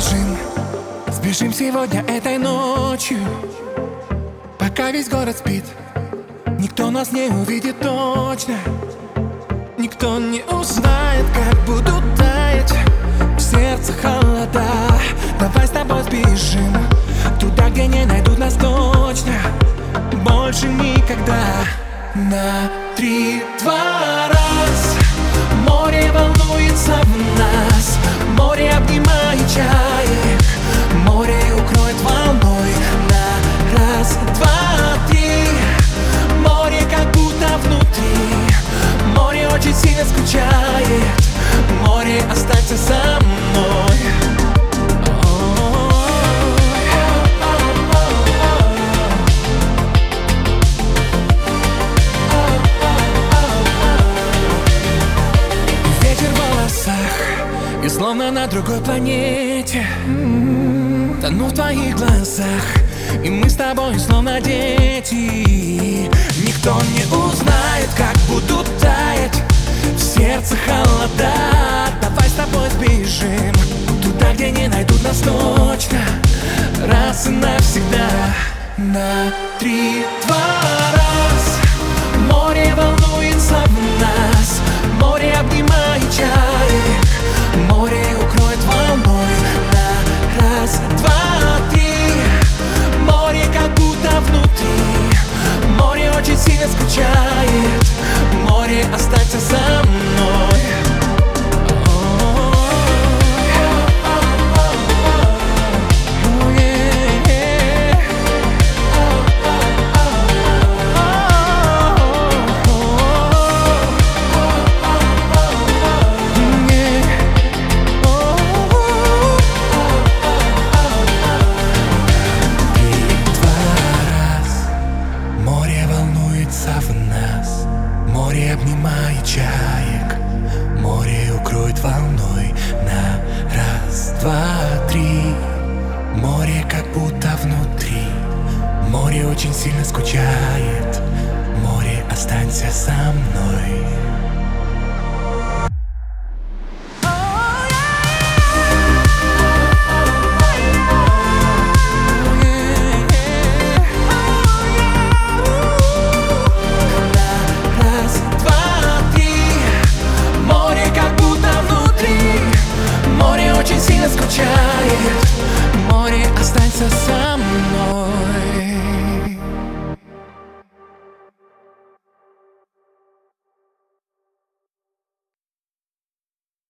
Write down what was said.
сбежим, сбежим сегодня этой ночью. Пока весь город спит, никто нас не увидит точно. Никто не узнает, как будут таять в сердце холода. Давай с тобой сбежим туда, где не найдут нас точно. Больше никогда. На 3, 2, раз. Море волнуется в нас, море обнимает чаек, море укроет волной. На 1, 2, 3. Море как будто внутри, море очень сильно скучает. Море, останься со мной. И словно на другой планете тону в твоих глазах, и мы с тобой словно дети. Никто не узнает, как будут таять в сердце холода. Давай с тобой сбежим туда, где не найдут нас точно, раз и навсегда. На 3, 2, раз. Море волнуется в нас, море обнимает чаек, море укроет волной. На 1, 2, 3. Море как будто внутри, море очень сильно скучает. Море, останься со мной. Море обнимает чаек, море укроет волной. На 1, 2, 3. Море как будто внутри, море очень сильно скучает. Море, останься со мной.